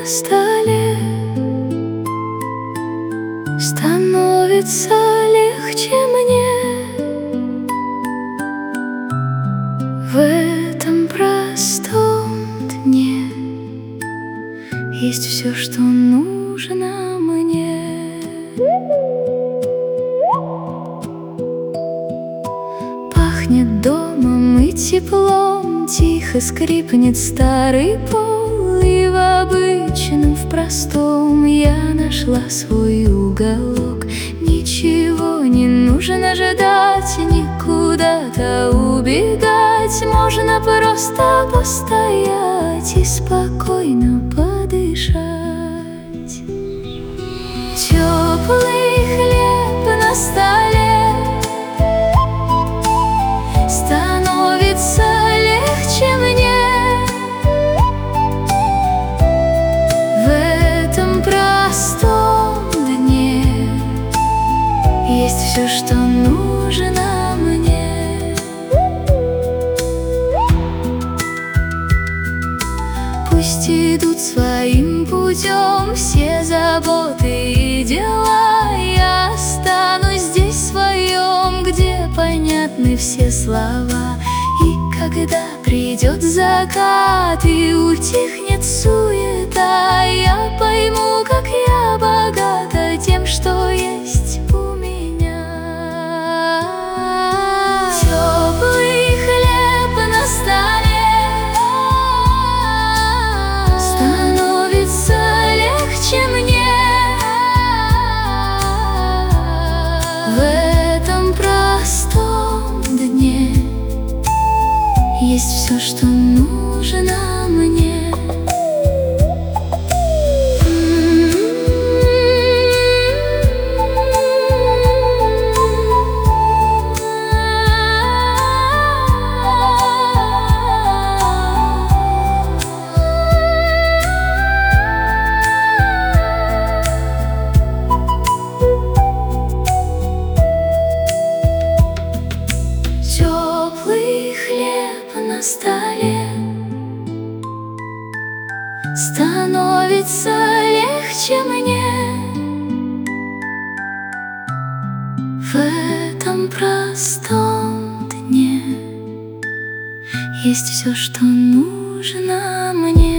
столе становится легче мне. В этом простом дне есть все, что нужно мне. Пахнет домом и теплом, тихо скрипнет старый пол, и в обычном, в простом я нашла свой уголок. Ничего не нужно ждать, никуда-то убегать, можно просто постоять и спокойно подышать. Теплый хлеб на столе становится легче мне. В этом простом дне есть все, что нужно мне. Пусть идут своим путем все заботы и дела, я останусь здесь в своем, где понятны все слова. И когда придет закат и утихнет суета, я пойму, как я богата тем, что есть у меня. Теплый хлеб на столе становится легче мне. В этом простом дне есть все, что нужно мне. Теплый хлеб на столе становится легче мне. В этом простом дне есть все, что нужно мне.